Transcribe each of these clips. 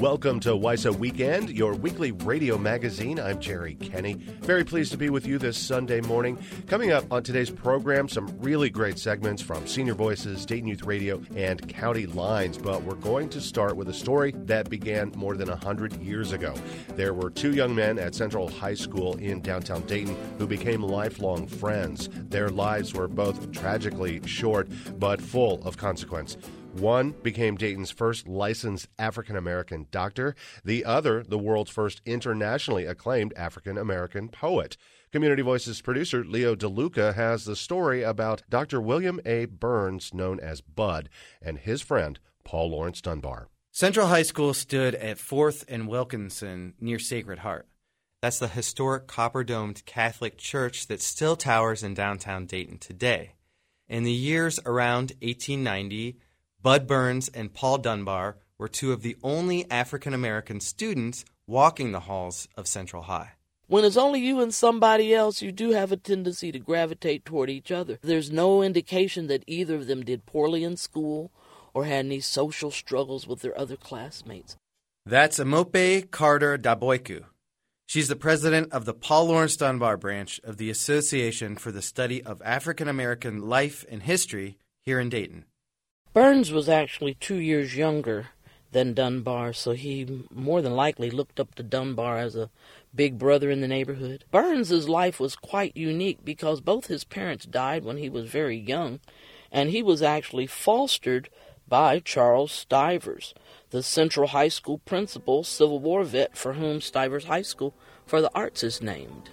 Welcome to WISA Weekend, your weekly radio magazine. I'm Jerry Kenny. Very pleased to be with you this Sunday morning. Coming up on today's program, some really great segments from Senior Voices, Dayton Youth Radio, and County Lines. But we're going to start with a story that began more than 100 years ago. There were two young men at Central High School in downtown Dayton who became lifelong friends. Their lives were both tragically short, but full of consequence. One became Dayton's first licensed African-American doctor. The other, the world's first internationally acclaimed African-American poet. Community Voices producer Leo DeLuca has the story about Dr. William A. Burns, known as Bud, and his friend, Paul Laurence Dunbar. Central High School stood at 4th and Wilkinson near Sacred Heart. That's the historic copper-domed Catholic church that still towers in downtown Dayton today. In the years around 1890, Bud Burns and Paul Dunbar were two of the only African-American students walking the halls of Central High. When it's only you and somebody else, you do have a tendency to gravitate toward each other. There's no indication that either of them did poorly in school or had any social struggles with their other classmates. That's Amope Carter Daboiku. She's the president of the Paul Laurence Dunbar branch of the Association for the Study of African-American Life and History here in Dayton. Burns was actually 2 years younger than Dunbar, so he more than likely looked up to Dunbar as a big brother in the neighborhood. Burns's life was quite unique because both his parents died when he was very young, and he was actually fostered by Charles Stivers, the Central High School principal, Civil War vet for whom Stivers High School for the Arts is named.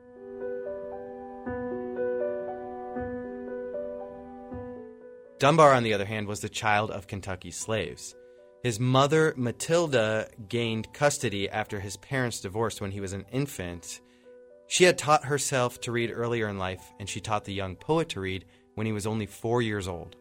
Dunbar, on the other hand, was the child of Kentucky slaves. His mother, Matilda, gained custody after his parents divorced when he was an infant. She had taught herself to read earlier in life, and she taught the young poet to read when he was only 4 years old.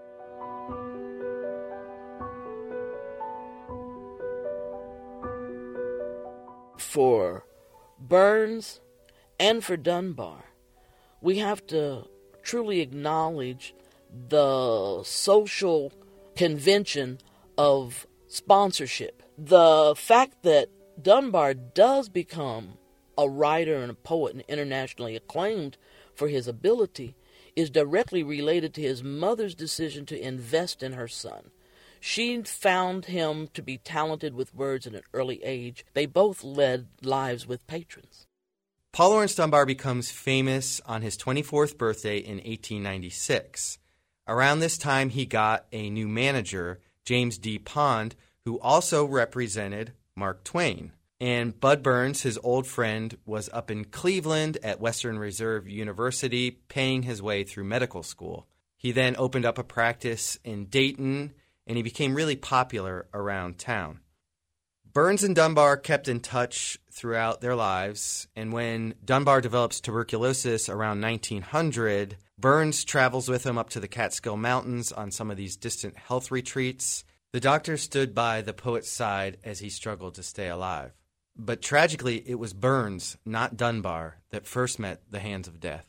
For Burns and for Dunbar, we have to truly acknowledge the social convention of sponsorship. The fact that Dunbar does become a writer and a poet and internationally acclaimed for his ability is directly related to his mother's decision to invest in her son. She found him to be talented with words at an early age. They both led lives with patrons. Paul Laurence Dunbar becomes famous on his 24th birthday in 1896. Around this time, he got a new manager, James D. Pond, who also represented Mark Twain. And Bud Burns, his old friend, was up in Cleveland at Western Reserve University, paying his way through medical school. He then opened up a practice in Dayton, and he became really popular around town. Burns and Dunbar kept in touch throughout their lives, and when Dunbar develops tuberculosis around 1900, Burns travels with him up to the Catskill Mountains on some of these distant health retreats. The doctor stood by the poet's side as he struggled to stay alive. But tragically, it was Burns, not Dunbar, that first met the hands of death.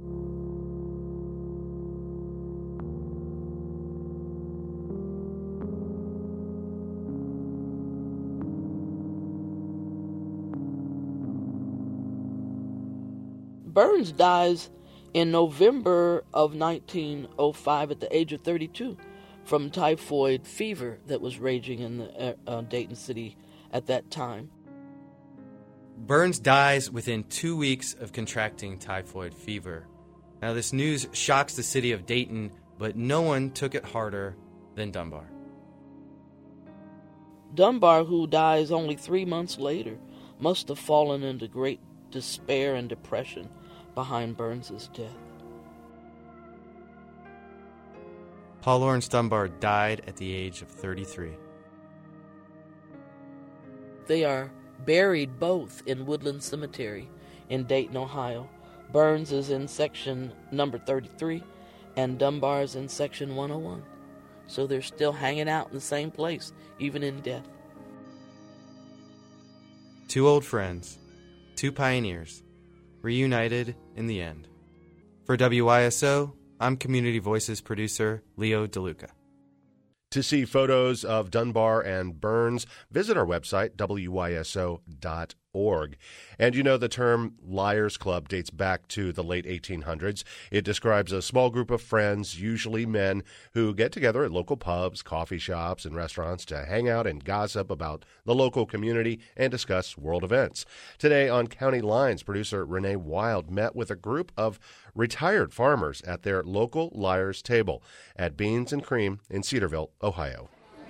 Burns dies in November of 1905 at the age of 32 from typhoid fever that was raging in the Dayton city at that time. Burns dies within 2 weeks of contracting typhoid fever. Now, this news shocks the city of Dayton, but no one took it harder than Dunbar. Dunbar, who dies only 3 months later, must have fallen into great despair and depression behind Burns's death. Paul Laurence Dunbar died at the age of 33. They are buried both in Woodland Cemetery in Dayton, Ohio. Burns is in section number 33 and Dunbar is in section 101. So they're still hanging out in the same place, even in death. Two old friends, two pioneers, reunited in the end. For WISO, I'm Community Voices producer Leo DeLuca. To see photos of Dunbar and Burns, visit our website, wyso.org. And you know the term Liars Club dates back to the late 1800s. It describes a small group of friends, usually men, who get together at local pubs, coffee shops, and restaurants to hang out and gossip about the local community and discuss world events. Today on County Lines, producer Renee Wild met with a group of retired farmers at their local Liars Table at Beans and Cream in Cedarville, Ohio.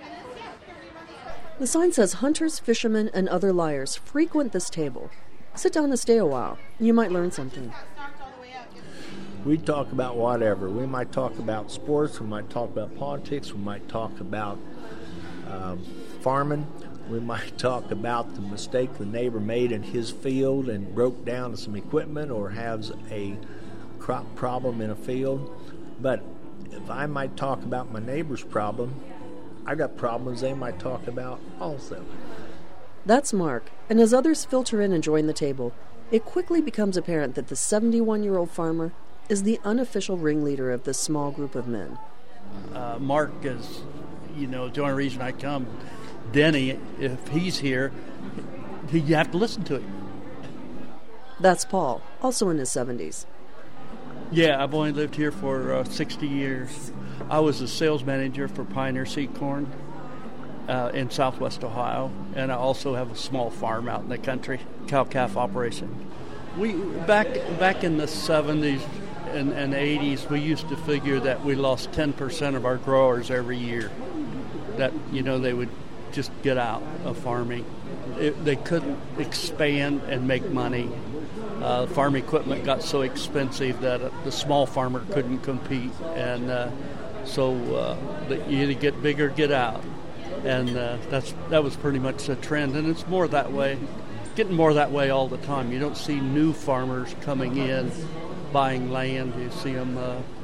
The sign says hunters, fishermen, and other liars frequent this table. Sit down and stay a while. You might learn something. We talk about whatever. We might talk about sports. We might talk about politics. We might talk about farming. We might talk about the mistake the neighbor made in his field and broke down some equipment or has a crop problem in a field. But if I might talk about my neighbor's problem, I got problems they might talk about also. That's Mark, and as others filter in and join the table, it quickly becomes apparent that the 71-year-old farmer is the unofficial ringleader of this small group of men. Mark is, the only reason I come. Denny, if he's here, you have to listen to him. That's Paul, also in his 70s. Yeah, I've only lived here for 60 years. I was a sales manager for Pioneer Seed Corn in southwest Ohio, and I also have a small farm out in the country, cow-calf operation. We back in the 70s and 80s, we used to figure that we lost 10% of our growers every year. That, they would just get out of farming. They couldn't expand and make money. Farm equipment got so expensive that the small farmer couldn't compete, and so you either get big or get out, and that was pretty much the trend, and it's more that way, getting more that way all the time. You don't see new farmers coming in, buying land. You see them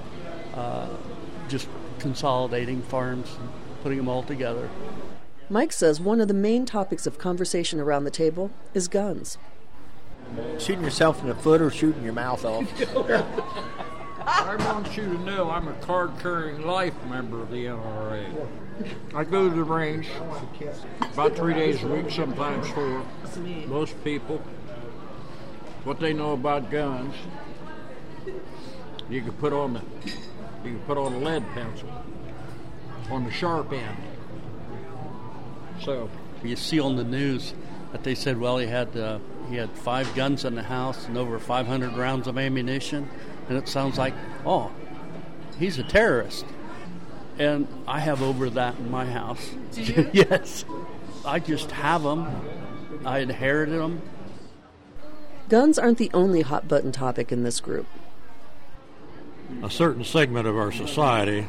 just consolidating farms and putting them all together. Mike says one of the main topics of conversation around the table is guns. Shooting yourself in the foot or shooting your mouth off. I want you to know I'm a card-carrying life member of the NRA. I go to the range about 3 days a week, sometimes 4. Most people, what they know about guns, you can put on a lead pencil on the sharp end. So you see on the news that they said, well, he had 5 guns in the house and over 500 rounds of ammunition, and it sounds like, oh, he's a terrorist. And I have over that in my house. Yes. I just have them. I inherited them. Guns aren't the only hot-button topic in this group. A certain segment of our society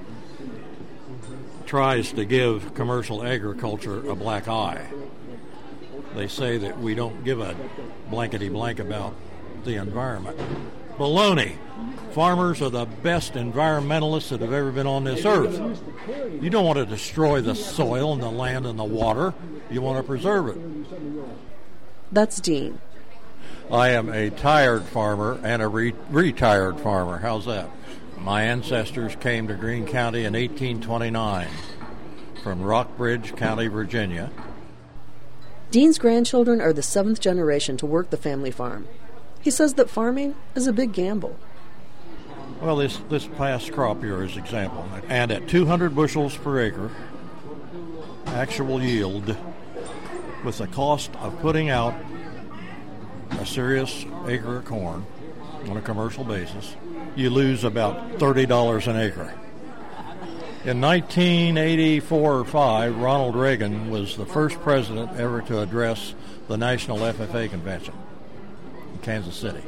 tries to give commercial agriculture a black eye. They say that we don't give a blankety-blank about the environment. Baloney. Farmers are the best environmentalists that have ever been on this earth. You don't want to destroy the soil and the land and the water. You want to preserve it. That's Dean. I am a tired farmer and a retired farmer. How's that? My ancestors came to Greene County in 1829 from Rockbridge County, Virginia. Dean's grandchildren are the 7th generation to work the family farm. He says that farming is a big gamble. Well, this past crop year is example. And at 200 bushels per acre, actual yield, with the cost of putting out a serious acre of corn on a commercial basis, you lose about $30 an acre. In 1984 or 5, Ronald Reagan was the first president ever to address the National FFA Convention in Kansas City.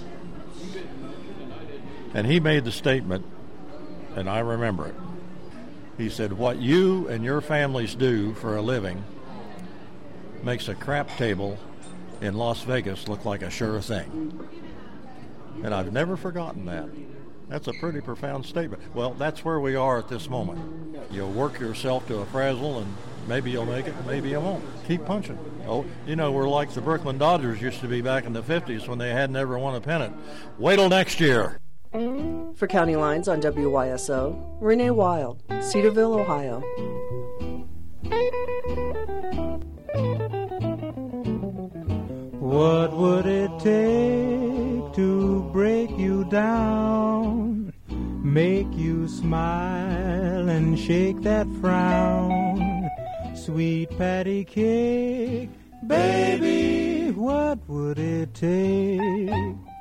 And he made the statement, and I remember it. He said, what you and your families do for a living makes a crap table in Las Vegas look like a sure thing. And I've never forgotten that. That's a pretty profound statement. Well, that's where we are at this moment. You'll work yourself to a frazzle, and maybe you'll make it, maybe you won't. Keep punching. Oh, we're like the Brooklyn Dodgers used to be back in the 50s when they had never won a pennant. Wait till next year. For County Lines on WYSO, Renee Wild, Cedarville, Ohio. What would it take to break you down, make you smile and shake that frown? Sweet patty cake, baby, what would it take?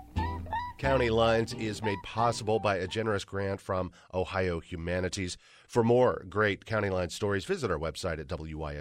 County Lines is made possible by a generous grant from Ohio Humanities. For more great County Line stories, visit our website at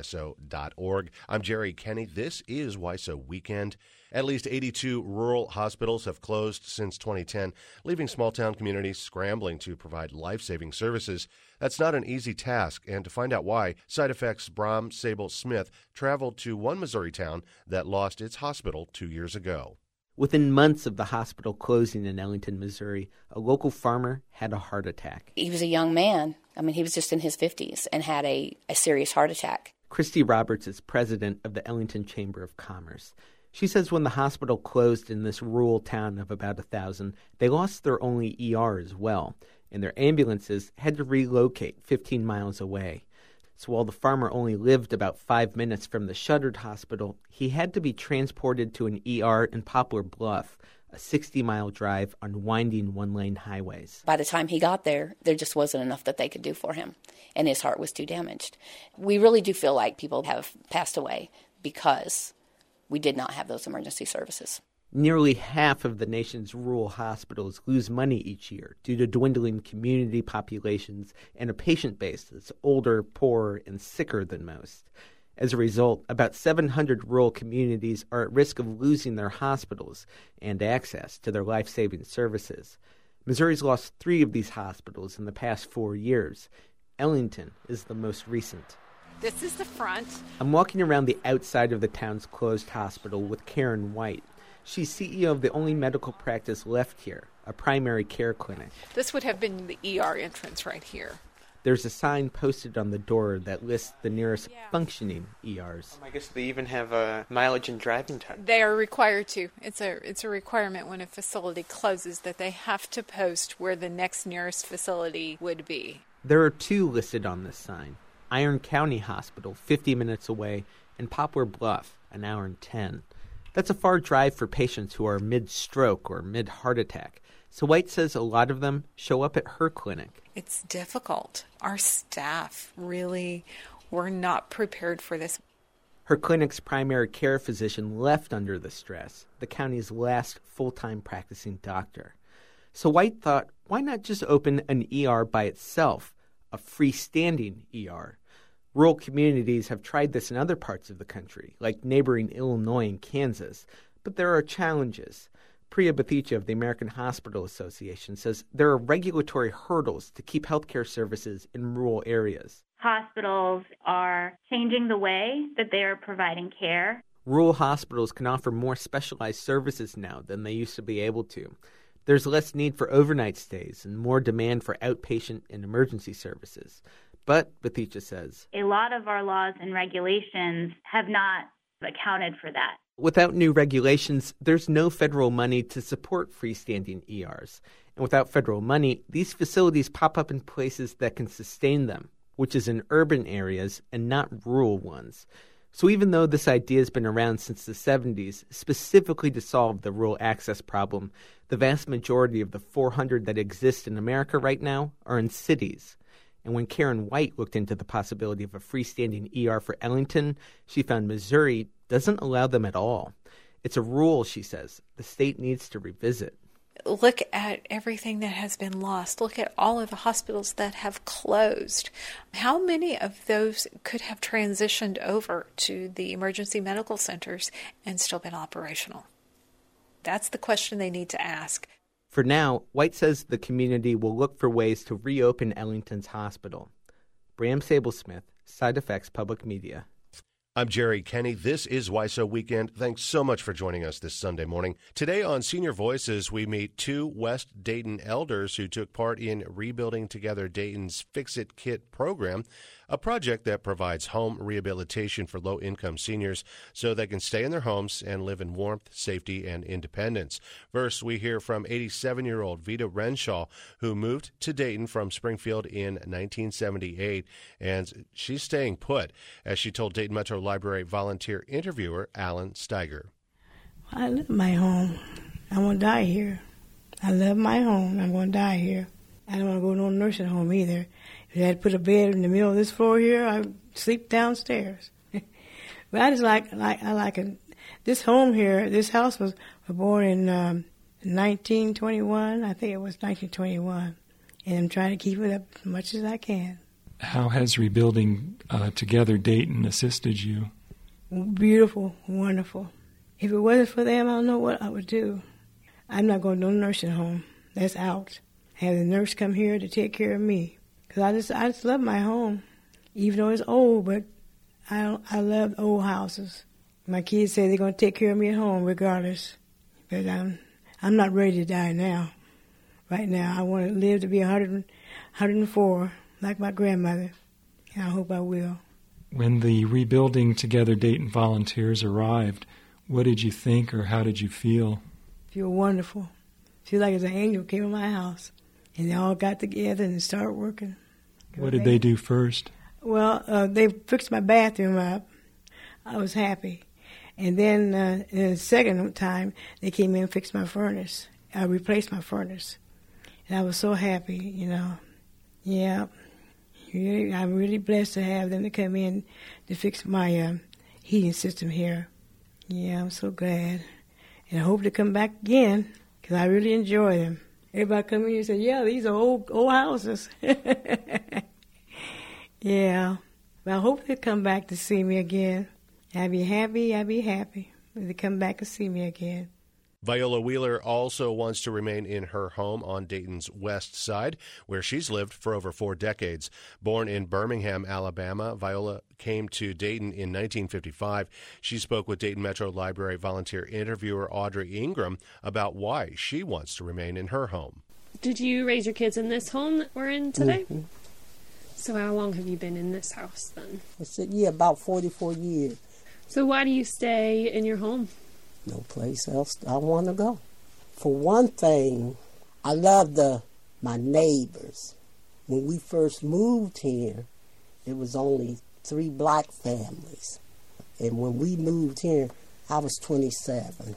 wyso.org. I'm Jerry Kenny. This is WYSO Weekend. At least 82 rural hospitals have closed since 2010, leaving small-town communities scrambling to provide life-saving services. That's not an easy task, and to find out why, Side Effects' Bram Sable Smith traveled to one Missouri town that lost its hospital 2 years ago. Within months of the hospital closing in Ellington, Missouri, a local farmer had a heart attack. He was a young man. He was just in his 50s and had a serious heart attack. Christy Roberts is president of the Ellington Chamber of Commerce. She says when the hospital closed in this rural town of about 1,000, they lost their only ER as well, and their ambulances had to relocate 15 miles away. So while the farmer only lived about 5 minutes from the shuttered hospital, he had to be transported to an ER in Poplar Bluff, a 60-mile drive on winding one-lane highways. By the time he got there, there just wasn't enough that they could do for him, and his heart was too damaged. We really do feel like people have passed away because we did not have those emergency services. Nearly half of the nation's rural hospitals lose money each year due to dwindling community populations and a patient base that's older, poorer, and sicker than most. As a result, about 700 rural communities are at risk of losing their hospitals and access to their life-saving services. Missouri's lost 3 of these hospitals in the past 4 years. Ellington is the most recent. This is the front. I'm walking around the outside of the town's closed hospital with Karen White. She's CEO of the only medical practice left here, a primary care clinic. This would have been the ER entrance right here. There's a sign posted on the door that lists the nearest functioning ERs. I guess they even have a mileage and driving time. They are required to. It's a requirement when a facility closes that they have to post where the next nearest facility would be. There are 2 listed on this sign. Iron County Hospital, 50 minutes away, and Poplar Bluff, an hour and 10. That's a far drive for patients who are mid-stroke or mid-heart attack. So White says a lot of them show up at her clinic. It's difficult. Our staff really were not prepared for this. Her clinic's primary care physician left under the stress, the county's last full-time practicing doctor. So White thought, why not just open an ER by itself, a freestanding ER? Rural communities have tried this in other parts of the country, like neighboring Illinois and Kansas, but there are challenges. Priya Bathicha of the American Hospital Association says there are regulatory hurdles to keep healthcare services in rural areas. Hospitals are changing the way that they are providing care. Rural hospitals can offer more specialized services now than they used to be able to. There's less need for overnight stays and more demand for outpatient and emergency services. But, Bathicha says, a lot of our laws and regulations have not accounted for that. Without new regulations, there's no federal money to support freestanding ERs. And without federal money, these facilities pop up in places that can sustain them, which is in urban areas and not rural ones. So even though this idea has been around since the 70s, specifically to solve the rural access problem, the vast majority of the 400 that exist in America right now are in cities. And when Karen White looked into the possibility of a freestanding ER for Ellington, she found Missouri doesn't allow them at all. It's a rule, she says, the state needs to revisit. Look at everything that has been lost. Look at all of the hospitals that have closed. How many of those could have transitioned over to the emergency medical centers and still been operational? That's the question they need to ask. For now, White says the community will look for ways to reopen Ellington's hospital. Bram Sable Smith, Side Effects Public Media. I'm Jerry Kenny. This is Why So Weekend. Thanks so much for joining us this Sunday morning. Today on Senior Voices, we meet two West Dayton elders who took part in Rebuilding Together Dayton's Fix-It Kit program, a project that provides home rehabilitation for low-income seniors so they can stay in their homes and live in warmth, safety, and independence. First, we hear from 87-year-old Vita Renshaw, who moved to Dayton from Springfield in 1978, and she's staying put, as she told Dayton Metro Library volunteer interviewer Alan Steiger. I love my home. I won't die here. I love my home. I'm going to die here. I don't want to go to no nursing home either. If I had to put a bed in the middle of this floor here, I'd sleep downstairs. But I just like it. This home here, this house was born in 1921. I think it was 1921. And I'm trying to keep it up as much as I can. How has Rebuilding Together Dayton assisted you? Beautiful, wonderful. If it wasn't for them, I don't know what I would do. I'm not going to no nursing home. That's out. Have the nurse come here to take care of me. Because I just love my home, even though it's old, but I love old houses. My kids say they're going to take care of me at home regardless. But I'm not ready to die now. Right now, I want to live to be 104, like my grandmother. And I hope I will. When the Rebuilding Together Dayton volunteers arrived, what did you think or how did you feel? Feel wonderful. Feel like as an angel came to my house. And they all got together and started working. What did they do first? Well, they fixed my bathroom up. I was happy. And then in the second time, they came in and fixed my furnace. I replaced my furnace. And I was so happy, you know. Yeah. Really, I'm really blessed to have them to come in to fix my heating system here. Yeah, I'm so glad. And I hope to come back again because I really enjoy them. Everybody come in and say, yeah, these are old houses. Yeah. But I hope they come back to see me again. I'd be happy if they come back and see me again. Viola Wheeler also wants to remain in her home on Dayton's west side, where she's lived for over 4 decades. Born in Birmingham, Alabama, Viola came to Dayton in 1955. She spoke with Dayton Metro Library volunteer interviewer Audrey Ingram about why she wants to remain in her home. Did you raise your kids in this home that we're in today? Mm-hmm. So how long have you been in this house then? About 44 years. So why do you stay in your home? No place else I want to go. For one thing, I love my neighbors. When we first moved here, it was only 3 black families. And when we moved here, I was 27.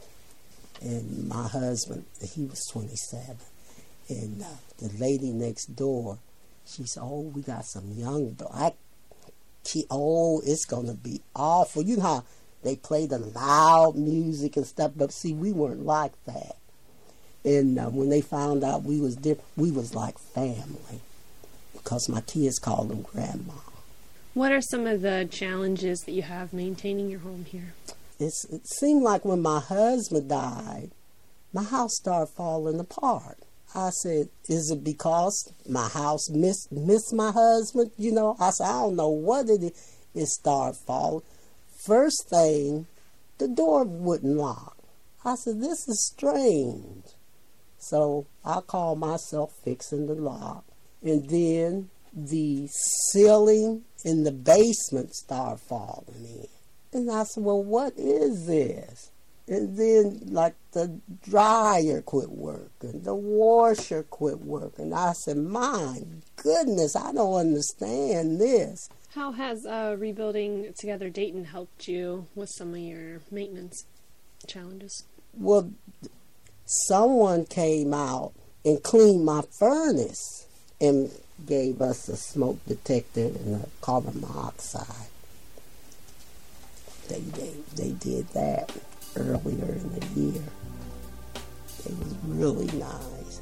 And my husband, he was 27. And the lady next door, she said, oh, we got some young black kids. Oh, it's going to be awful. You know how they play the loud music and stuff, but see, we weren't like that. And when they found out we was different, we was like family, because my kids called them grandma. What are some of the challenges that you have maintaining your home here? It seemed like when my husband died, my house started falling apart. I said, is it because my house missed my husband? You know, I said, I don't know what it is. It started falling. First thing, the door wouldn't lock. I said, this is strange. So I called myself fixing the lock. And then the ceiling in the basement started falling in. And I said, well, what is this? And then, like, the dryer quit working, the washer quit working. I said, my goodness, I don't understand this. How has Rebuilding Together Dayton helped you with some of your maintenance challenges? Well, someone came out and cleaned my furnace and gave us a smoke detector and a carbon monoxide. They did that earlier in the year. It was really nice.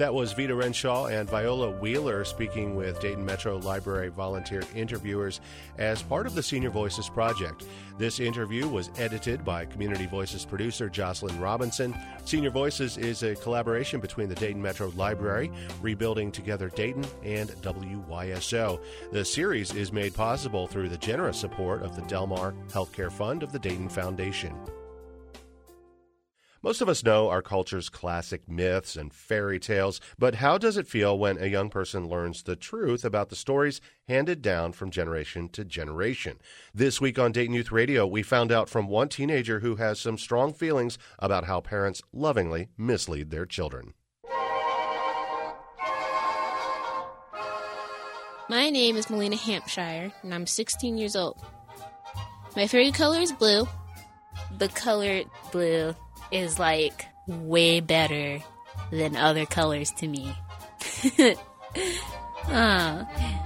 That was Vita Renshaw and Viola Wheeler speaking with Dayton Metro Library volunteer interviewers as part of the Senior Voices Project. This interview was edited by Community Voices producer Jocelyn Robinson. Senior Voices is a collaboration between the Dayton Metro Library, Rebuilding Together Dayton, and WYSO. The series is made possible through the generous support of the Del Mar Healthcare Fund of the Dayton Foundation. Most of us know our culture's classic myths and fairy tales, but how does it feel when a young person learns the truth about the stories handed down from generation to generation? This week on Dayton Youth Radio, we found out from one teenager who has some strong feelings about how parents lovingly mislead their children. My name is Melina Hampshire, and I'm 16 years old. My favorite color is blue. The color blue is like way better than other colors to me. I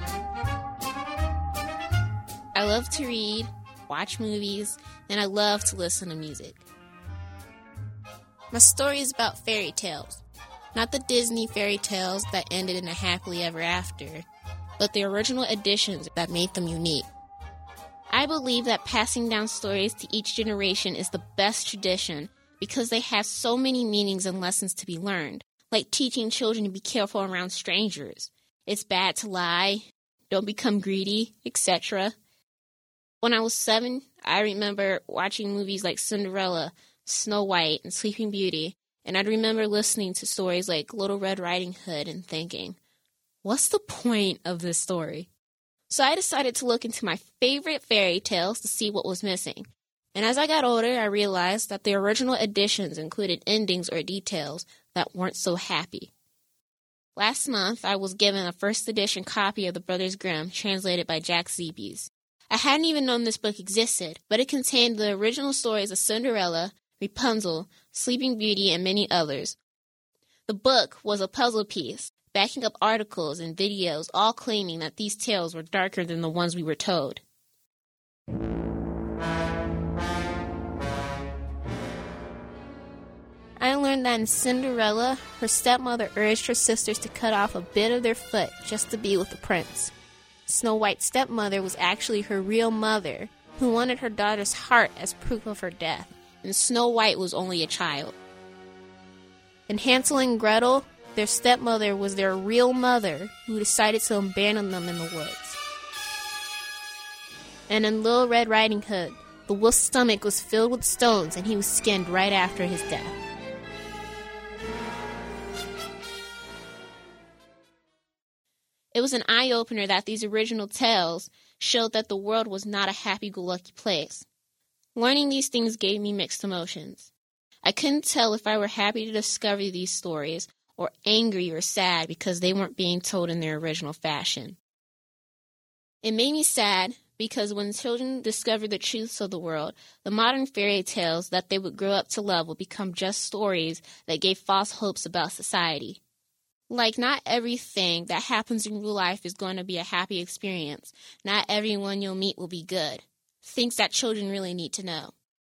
love to read, watch movies, and I love to listen to music. My story is about fairy tales. Not the Disney fairy tales that ended in a happily ever after, but the original editions that made them unique. I believe that passing down stories to each generation is the best tradition because they have so many meanings and lessons to be learned, like teaching children to be careful around strangers. It's bad to lie, don't become greedy, etc. When I was 7, I remember watching movies like Cinderella, Snow White, and Sleeping Beauty, and I'd remember listening to stories like Little Red Riding Hood and thinking, what's the point of this story? So I decided to look into my favorite fairy tales to see what was missing. And as I got older, I realized that the original editions included endings or details that weren't so happy. Last month, I was given a first edition copy of The Brothers Grimm, translated by Jack Zebes. I hadn't even known this book existed, but it contained the original stories of Cinderella, Rapunzel, Sleeping Beauty, and many others. The book was a puzzle piece, backing up articles and videos, all claiming that these tales were darker than the ones we were told. I learned that in Cinderella, her stepmother urged her sisters to cut off a bit of their foot just to be with the prince. Snow White's stepmother was actually her real mother, who wanted her daughter's heart as proof of her death, and Snow White was only a child. In Hansel and Gretel, their stepmother was their real mother, who decided to abandon them in the woods. And in Little Red Riding Hood, the wolf's stomach was filled with stones and he was skinned right after his death. It was an eye-opener that these original tales showed that the world was not a happy-go-lucky place. Learning these things gave me mixed emotions. I couldn't tell if I were happy to discover these stories or angry or sad because they weren't being told in their original fashion. It made me sad because when children discover the truths of the world, the modern fairy tales that they would grow up to love would become just stories that gave false hopes about society. Like, not everything that happens in real life is going to be a happy experience. Not everyone you'll meet will be good. Things that children really need to know.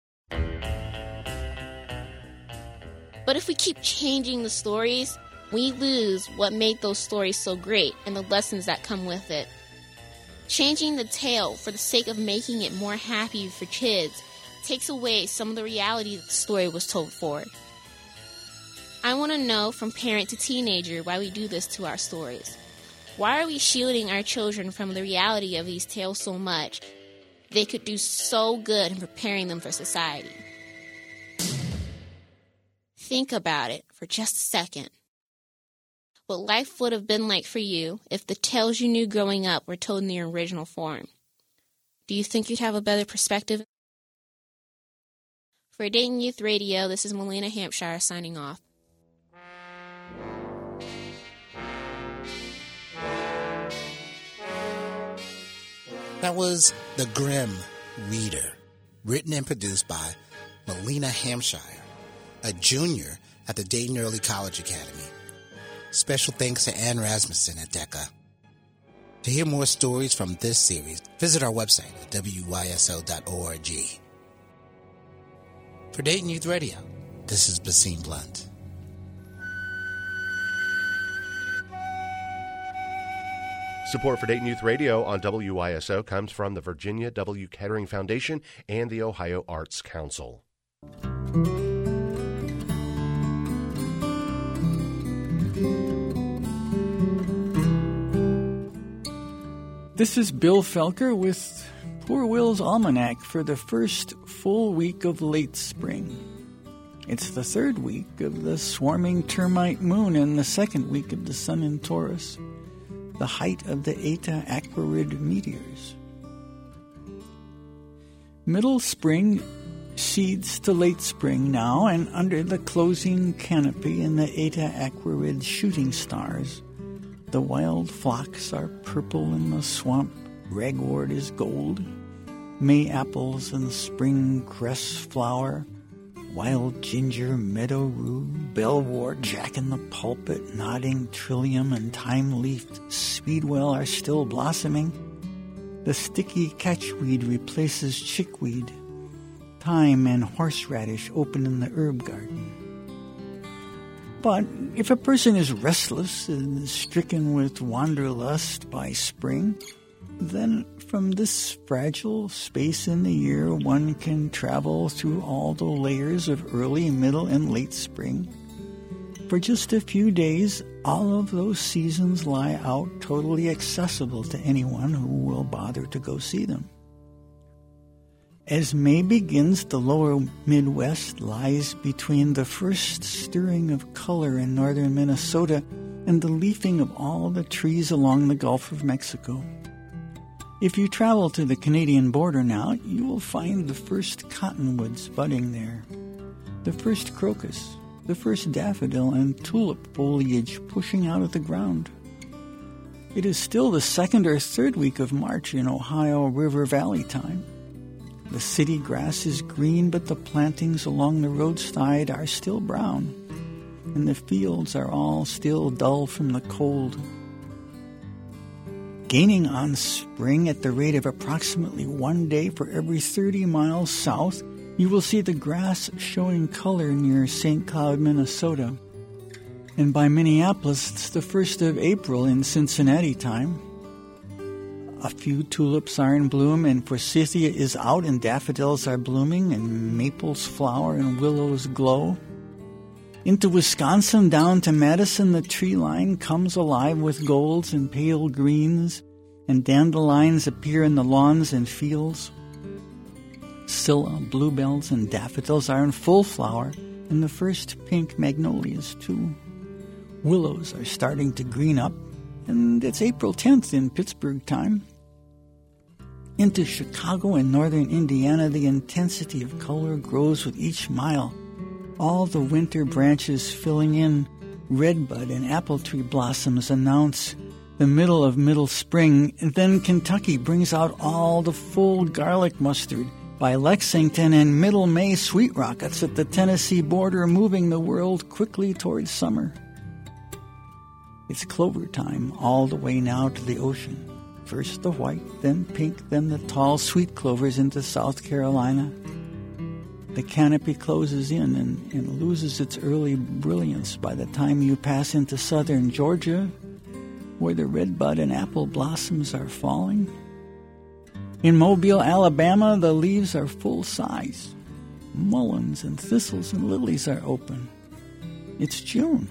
But if we keep changing the stories, we lose what made those stories so great and the lessons that come with it. Changing the tale for the sake of making it more happy for kids takes away some of the reality that the story was told for. I want to know from parent to teenager why we do this to our stories. Why are we shielding our children from the reality of these tales so much? They could do so good in preparing them for society. Think about it for just a second. What life would have been like for you if the tales you knew growing up were told in their original form. Do you think you'd have a better perspective? For Dayton Youth Radio, this is Melina Hampshire signing off. That was The Grimm Reader, written and produced by Melina Hampshire, a junior at the Dayton Early College Academy. Special thanks to Ann Rasmussen at DECA. To hear more stories from this series, visit our website at wyso.org. For Dayton Youth Radio, this is Basim Blunt. Support for Dayton Youth Radio on WYSO comes from the Virginia W. Kettering Foundation and the Ohio Arts Council. This is Bill Felker with Poor Will's Almanac for the first full week of late spring. It's the third week of the swarming termite moon and the second week of the sun in Taurus, the height of the Eta Aquarid meteors. Middle spring seeds to late spring now, and under the closing canopy in the Eta Aquarid shooting stars, the wild phlox are purple in the swamp, ragwort is gold, May apples and spring cress flower, wild ginger, meadow rue, bellwort, jack-in-the-pulpit, nodding trillium, and time-leafed speedwell are still blossoming. The sticky catchweed replaces chickweed. Thyme and horseradish open in the herb garden. But if a person is restless and stricken with wanderlust by spring, then from this fragile space in the year one can travel through all the layers of early, middle, and late spring. For just a few days, all of those seasons lie out totally accessible to anyone who will bother to go see them. As May begins, the lower Midwest lies between the first stirring of color in northern Minnesota and the leafing of all the trees along the Gulf of Mexico. If you travel to the Canadian border now, you will find the first cottonwoods budding there, the first crocus, the first daffodil and tulip foliage pushing out of the ground. It is still the second or third week of March in Ohio River Valley time. The city grass is green, but the plantings along the roadside are still brown, and the fields are all still dull from the cold. Gaining on spring at the rate of approximately 1 day for every 30 miles south, you will see the grass showing color near St. Cloud, Minnesota. And by Minneapolis, it's the 1st of April in Cincinnati time. A few tulips are in bloom, and forsythia is out, and daffodils are blooming, and maples flower, and willows glow. Into Wisconsin, down to Madison, the tree line comes alive with golds and pale greens, and dandelions appear in the lawns and fields. Scilla, bluebells, and daffodils are in full flower, and the first pink magnolias, too. Willows are starting to green up, and it's April 10th in Pittsburgh time. Into Chicago and northern Indiana, the intensity of color grows with each mile. All the winter branches filling in, redbud and apple tree blossoms announce the middle of middle spring, and then Kentucky brings out all the full garlic mustard by Lexington, and middle May sweet rockets at the Tennessee border, moving the world quickly towards summer. It's clover time all the way now to the ocean. First the white, then pink, then the tall sweet clovers into South Carolina. The canopy closes in and loses its early brilliance by the time you pass into southern Georgia, where the redbud and apple blossoms are falling. In Mobile, Alabama, the leaves are full size. Mulleins and thistles and lilies are open. It's June.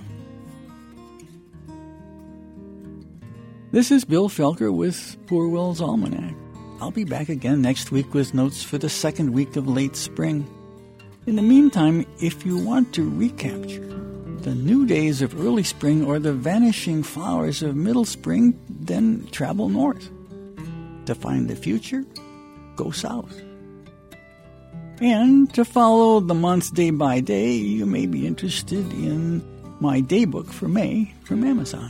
This is Bill Felker with Poor Will's Almanac. I'll be back again next week with notes for the second week of late spring. In the meantime, if you want to recapture the new days of early spring or the vanishing flowers of middle spring, then travel north. To find the future, go south. And to follow the months day by day, you may be interested in my daybook for May from Amazon.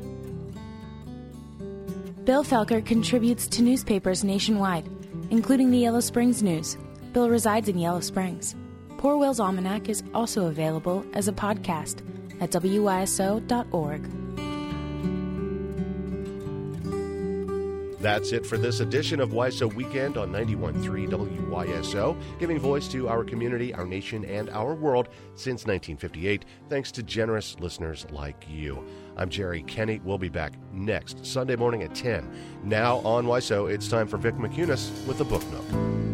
Bill Felker contributes to newspapers nationwide, including the Yellow Springs News. Bill resides in Yellow Springs. Poor Will's Almanac is also available as a podcast at wyso.org. That's it for this edition of WISO Weekend on 91.3 WYSO, giving voice to our community, our nation, and our world since 1958, thanks to generous listeners like you. I'm Jerry Kenny. We'll be back next Sunday morning at 10. Now on WISO, it's time for Vic McCunis with the Book Nook.